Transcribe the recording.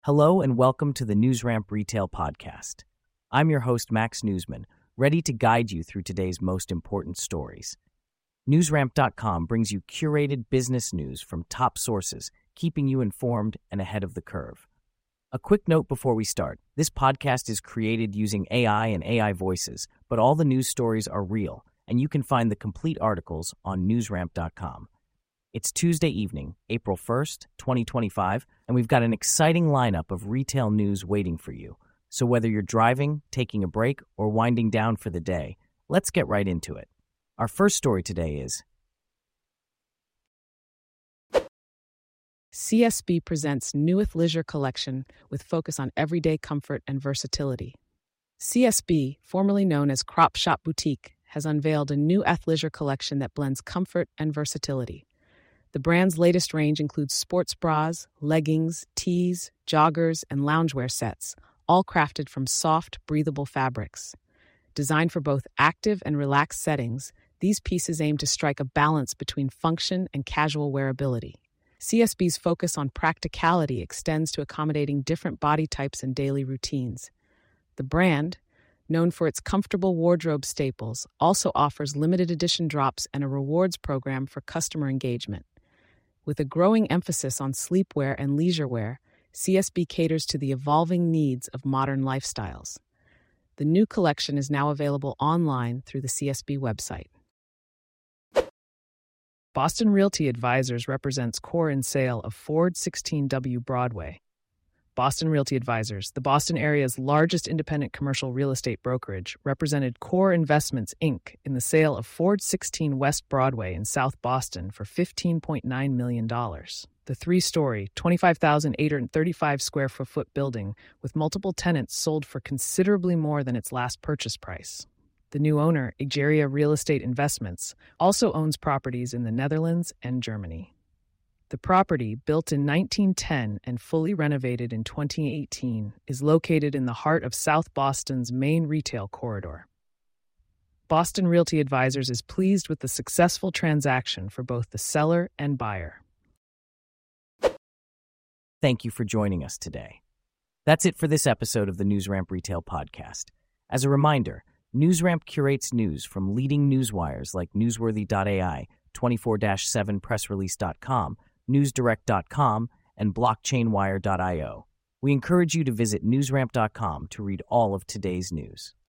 Hello and welcome to the NewsRamp Retail Podcast. I'm your host, Max Newsman, ready to guide you through today's most important stories. NewsRamp.com brings you curated business news from top sources, keeping you informed and ahead of the curve. A quick note before we start. This podcast is created using AI and AI voices, but all the news stories are real, and you can find the complete articles on NewsRamp.com. It's Tuesday evening, April 1st, 2025, and we've got an exciting lineup of retail news waiting for you. So whether you're driving, taking a break, or winding down for the day, let's get right into it. Our first story today is CSB presents new athleisure collection with focus on everyday comfort and versatility. CSB, formerly known as Crop Shop Boutique, has unveiled a new athleisure collection that blends comfort and versatility. The brand's latest range includes sports bras, leggings, tees, joggers, and loungewear sets, all crafted from soft, breathable fabrics. Designed for both active and relaxed settings, these pieces aim to strike a balance between function and casual wearability. CSB's focus on practicality extends to accommodating different body types and daily routines. The brand, known for its comfortable wardrobe staples, also offers limited edition drops and a rewards program for customer engagement. With a growing emphasis on sleepwear and leisure wear, CSB caters to the evolving needs of modern lifestyles. The new collection is now available online through the CSB website. Boston Realty Advisors represents core and sale of Ford 16W Broadway. Boston Realty Advisors, the Boston area's largest independent commercial real estate brokerage, represented Core Investments, Inc. in the sale of Ford 16 West Broadway in South Boston for $15.9 million. The three-story, 25,835 square foot building with multiple tenants sold for considerably more than its last purchase price. The new owner, Egeria Real Estate Investments, also owns properties in the Netherlands and Germany. The property, built in 1910 and fully renovated in 2018, is located in the heart of South Boston's main retail corridor. Boston Realty Advisors is pleased with the successful transaction for both the seller and buyer. Thank you for joining us today. That's it for this episode of the NewsRamp Retail Podcast. As a reminder, NewsRamp curates news from leading newswires like Newsworthy.ai, 24/7pressrelease.com, newsdirect.com, and blockchainwire.io. We encourage you to visit newsramp.com to read all of today's news.